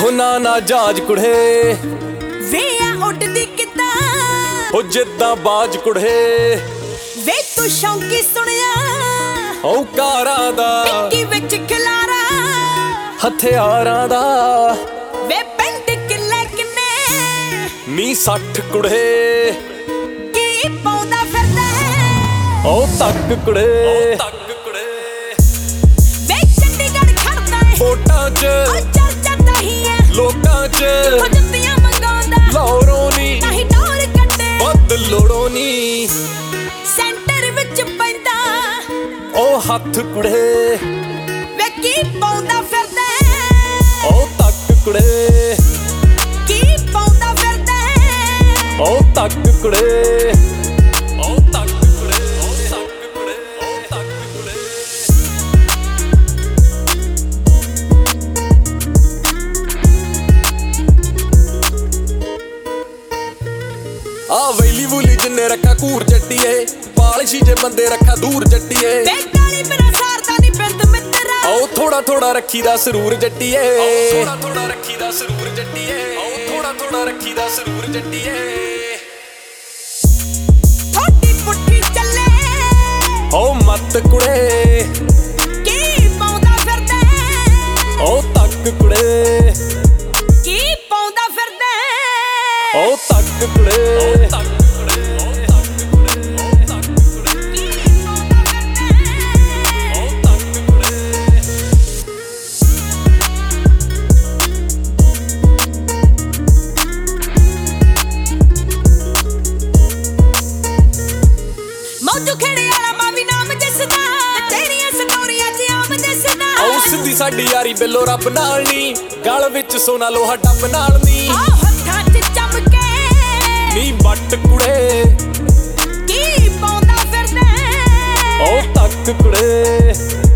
ਉਹ ਨਾ ਜਾਜ ਕੁੜੇ ਵੇ ਆ ਉੱਡਦੀ ਕਿੱਦਾਂ ਉਹ ਜਿੱਦਾਂ ਬਾਜ ਕੁੜੇ ਵੇ ਤੂੰ ਸ਼ੌਂਕੀ ਸੁਣਿਆ ਉਹ ਕਾਰਾਂ ਦਾ ਟਿੱਕੀ ਵਿੱਚ ਖਿਲਾਰਾ ਹਥਿਆਰਾਂ ਦਾ ਵੇ ਪਿੰਡ ਕਿੱਲੇ ਕਿੰਨੇ ਨੀ 60 ਕੁੜੇ ਕੀ ਪਾਉਂਦਾ ਫਿਰਦਾ ਉਹ ਤੱਕ ਕੁੜੇ ਵੇ ਚੰਡੀਗੜ੍ਹ ਖੜਦਾ ਏ ਵੋਟਾਂ 'ਚ ਉਹ ਚਰਚਾ ਨਹੀਂ ਏ ਲੋਕਾਂ 'ਚ ਉਹ ਜੁੱਤੀਆਂ ਮੰਗਾਉਂਦਾ ਲੋੜੋਂ ਨੀ ਨਹੀਂ ਡੋਰ ਕੱਢੇ ਵੱਧ ਲੋੜੋਂ ਨੀ ਸੈਂਟਰ ਵਿੱਚ ਪੈਂਦਾ ਉਹ ਹੱਥ ਕੁੜੇ ਵੇ ਕੀ ਪਾਉਂਦਾ ਫਿਰਦਾ ਉਹ ਤੱਕ ਕੁੜੇ ਕੀ ਪਾਉਂਦਾ ਫਿਰਦਾ ਉਹ ਤੱਕ ਕੁੜੇ ਉਹ ਤੱਕ ਕੁੜੇ ਉਹ ਤੱਕ ਕੁੜੇ ਉਹ ਤੱਕ ਕੁੜੇ ਆ ਵੈਲੀ ਵੂਲੀ ਜਿੰਨੇ ਰੱਖਾ ਘੂਰ ਜੱਟੀਏ ਪਾਲਿਸ਼ੀ ਜੇ ਬੰਦੇ ਰੱਖਾ ਦੂਰ ਜੱਟੀਏ ਵੇ ਕਾਲੀ ਮੇਰਾ ਸਾਰਦਾ ਨੀ ਬਿੰਦ ਮਿੱਤਰਾ ਆਓ ਥੋੜਾ ਰੱਖੀ ਦਾ ਸਰੂਰ ਜੱਟੀਏ ਥੋੜਾ ਰੱਖੀ ਦਾ ਸਰੂਰ ਜੱਟੀਏ ਆਓ ਥੋੜਾ ਰੱਖੀ ਦਾ ਸਰੂਰ ਜੱਟੀਏ ਥੋੜੀ ਪੁੱਠੀ ਚੱਲੇ ਓ ਮੱਤ ਕੁੜੇ ਕੀ ਪਾਉਂਦਾ ਫਿਰਦਾ ਓ ਤੱਕ ਕੁੜੇ ਕੀ ਪਾਉਂਦਾ ਫਿਰਦਾ ਓ ਤੱਕ ਕੁੜੇ ਓ ਤੱਕ ਕੁੜੇ ਓ ਤੱਕ ਕੁੜੇ ਓ ਤੱਕ ਕੁੜੇ ਕੀ ਪਾਉਂਦਾ ਫਿਰਦਾ ਓ ਤੱਕ ਕੁੜੇ ਮੌਜੂ ਖੇੜੇ ਵਾਲਾ ਮਾਂ ਵੀ ਨਾਮ ਜਸਦਾ ਤੇਰੀਆਂ ਸਟੋਰੀਆਂ 'ਚ ਆਮ ਦਿਸਦਾ ਉਸ ਦੀ ਸਾਡੀ ਯਾਰੀ ਬਿੱਲੋ ਰੱਬ ਨਾਲ ਨੀ ਗਲ ਵਿੱਚ ਸੋਨਾ ਲੋਹਾ ਡੱਬ ਨਾਲ ਨੀ ਆ ਹੱਥਾਂ 'ਚ ਚਮਕੇ ਨੀ ਬੱਟ ਕੁੜੇ ਕੀ ਪਾਉਂਦਾ ਫਿਰਦਾ ਓ ਤੱਕ ਕੁੜੇ